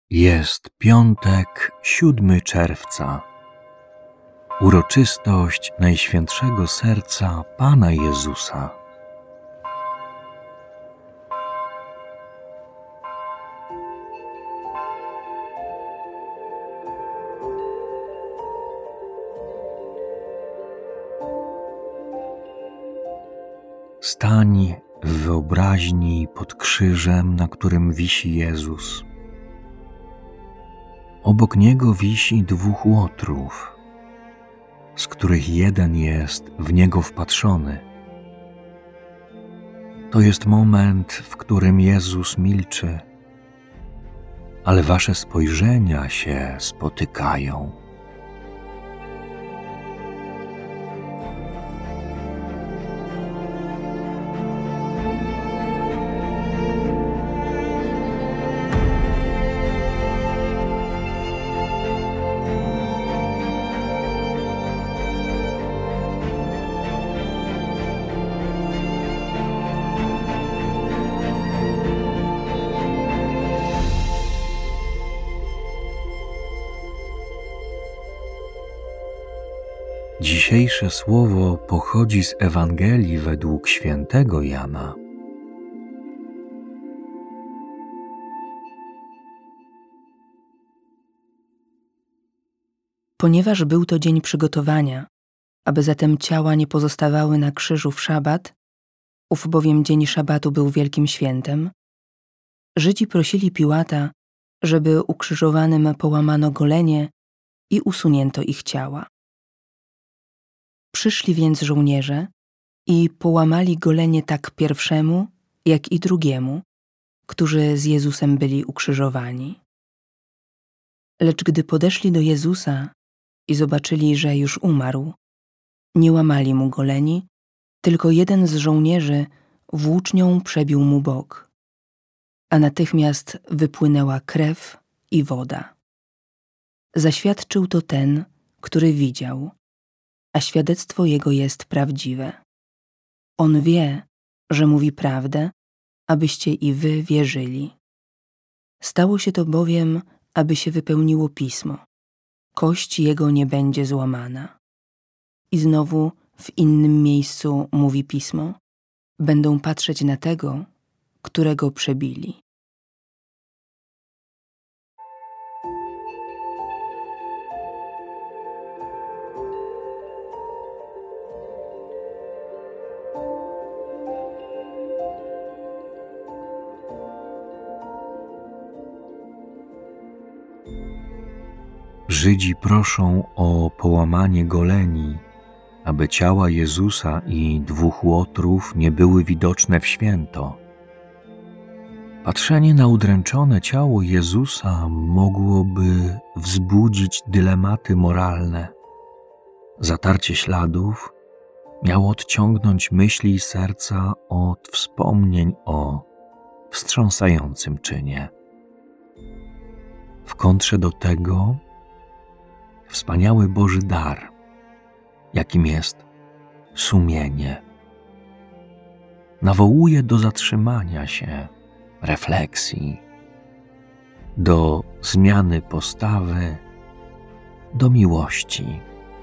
Jest piątek, 7 czerwca. Uroczystość Najświętszego Serca Pana Jezusa. Stań w wyobraźni pod krzyżem, na którym wisi Jezus. Obok Niego wisi 2 łotrów, z których jeden jest w Niego wpatrzony. To jest moment, w którym Jezus milczy, ale wasze spojrzenia się spotykają. Dzisiejsze słowo pochodzi z Ewangelii według świętego Jana. Ponieważ był to dzień przygotowania, aby zatem ciała nie pozostawały na krzyżu w szabat, ów bowiem dzień szabatu był wielkim świętem, Żydzi prosili Piłata, żeby ukrzyżowanym połamano golenie i usunięto ich ciała. Przyszli więc żołnierze i połamali golenie tak pierwszemu, jak i drugiemu, którzy z Jezusem byli ukrzyżowani. Lecz gdy podeszli do Jezusa i zobaczyli, że już umarł, nie łamali mu goleni, tylko jeden z żołnierzy włócznią przebił mu bok, a natychmiast wypłynęła krew i woda. Zaświadczył to ten, który widział, a świadectwo jego jest prawdziwe. On wie, że mówi prawdę, abyście i wy wierzyli. Stało się to bowiem, aby się wypełniło pismo. Kość jego nie będzie złamana. I znowu w innym miejscu mówi pismo: będą patrzeć na tego, którego przebili. Żydzi proszą o połamanie goleni, aby ciała Jezusa i 2 łotrów nie były widoczne w święto. Patrzenie na udręczone ciało Jezusa mogłoby wzbudzić dylematy moralne. Zatarcie śladów miało odciągnąć myśli i serca od wspomnień o wstrząsającym czynie. W kontrze do tego wspaniały Boży dar, jakim jest sumienie, nawołuje do zatrzymania się, refleksji, do zmiany postawy, do miłości.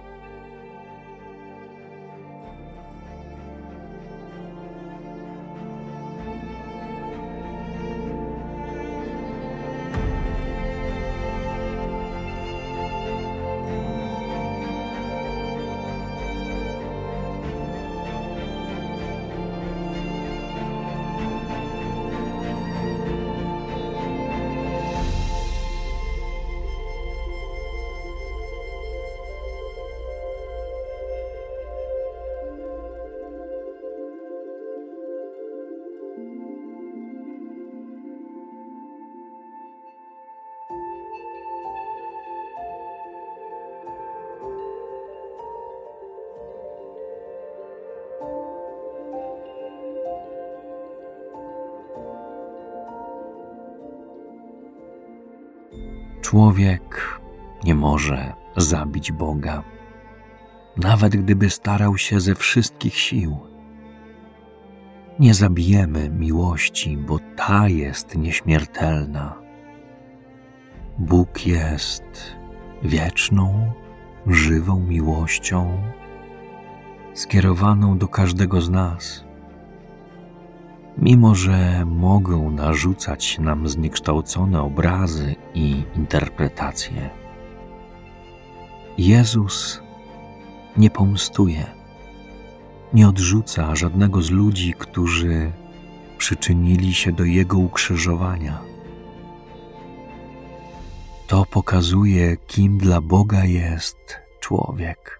Człowiek nie może zabić Boga, nawet gdyby starał się ze wszystkich sił. Nie zabijemy miłości, bo ta jest nieśmiertelna. Bóg jest wieczną, żywą miłością skierowaną do każdego z nas. Mimo że mogą narzucać nam zniekształcone obrazy i interpretacje, Jezus nie pomstuje, nie odrzuca żadnego z ludzi, którzy przyczynili się do Jego ukrzyżowania. To pokazuje, kim dla Boga jest człowiek.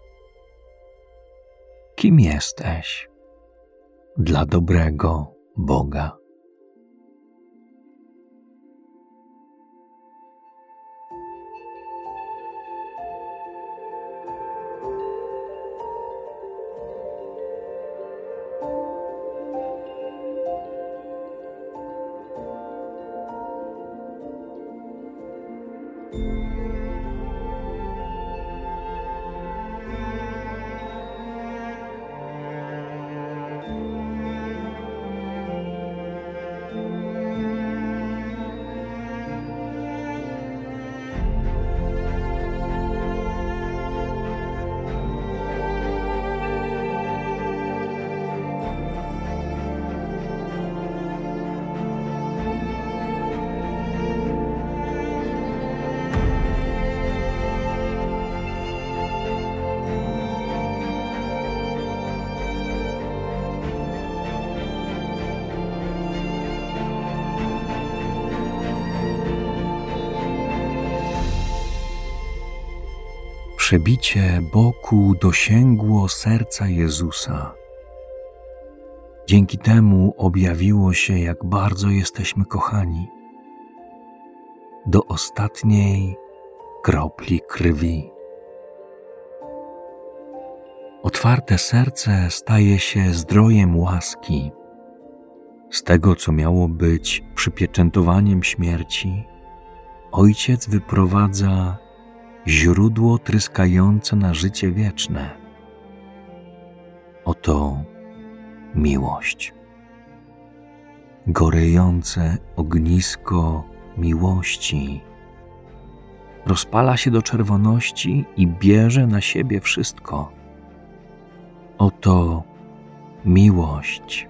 Kim jesteś dla dobrego Boga? Przebicie boku dosięgło serca Jezusa. Dzięki temu objawiło się, jak bardzo jesteśmy kochani. Do ostatniej kropli krwi. Otwarte serce staje się zdrojem łaski. Z tego, co miało być przypieczętowaniem śmierci, Ojciec wyprowadza źródło tryskające na życie wieczne. Oto miłość. Gorejące ognisko miłości rozpala się do czerwoności i bierze na siebie wszystko. Oto miłość.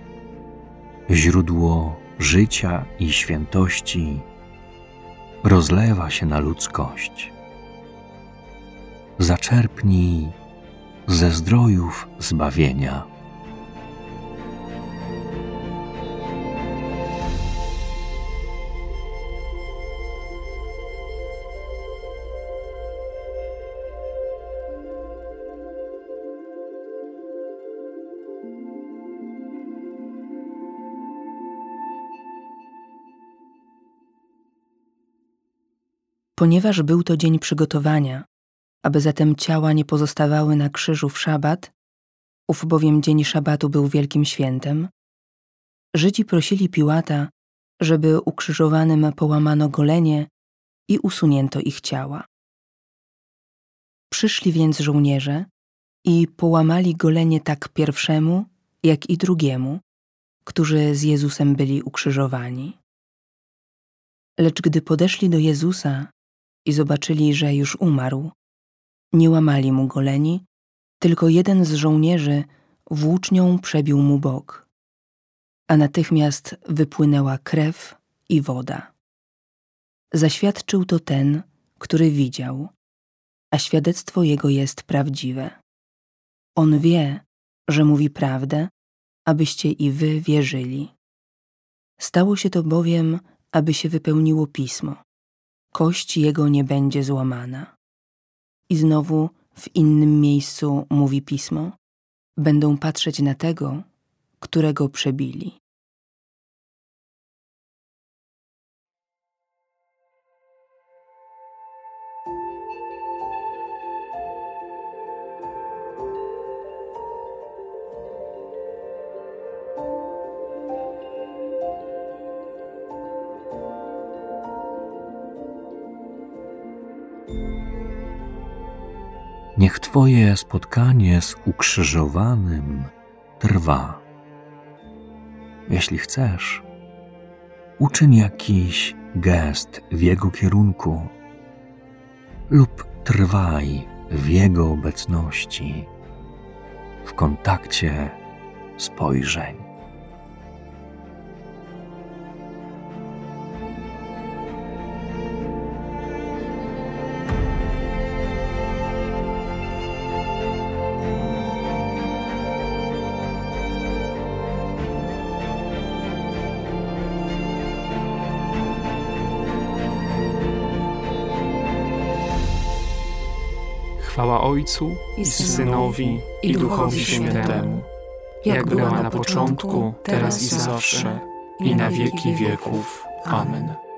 Źródło życia i świętości rozlewa się na ludzkość. Zaczerpnij ze zdrojów zbawienia. Ponieważ był to dzień przygotowania, aby zatem ciała nie pozostawały na krzyżu w szabat, ów bowiem dzień szabatu był wielkim świętem, Żydzi prosili Piłata, żeby ukrzyżowanym połamano golenie i usunięto ich ciała. Przyszli więc żołnierze i połamali golenie tak pierwszemu, jak i drugiemu, którzy z Jezusem byli ukrzyżowani. Lecz gdy podeszli do Jezusa i zobaczyli, że już umarł, nie łamali mu goleni, tylko jeden z żołnierzy włócznią przebił mu bok, a natychmiast wypłynęła krew i woda. Zaświadczył to ten, który widział, a świadectwo jego jest prawdziwe. On wie, że mówi prawdę, abyście i wy wierzyli. Stało się to bowiem, aby się wypełniło pismo. Kość jego nie będzie złamana. I znowu w innym miejscu mówi pismo: będą patrzeć na tego, którego przebili. Niech Twoje spotkanie z ukrzyżowanym trwa. Jeśli chcesz, uczyń jakiś gest w Jego kierunku lub trwaj w Jego obecności, w kontakcie spojrzeń. Chwała Ojcu i Synowi, i Duchowi Świętemu, jak była na początku, teraz i zawsze, i na wieki wieków. Amen.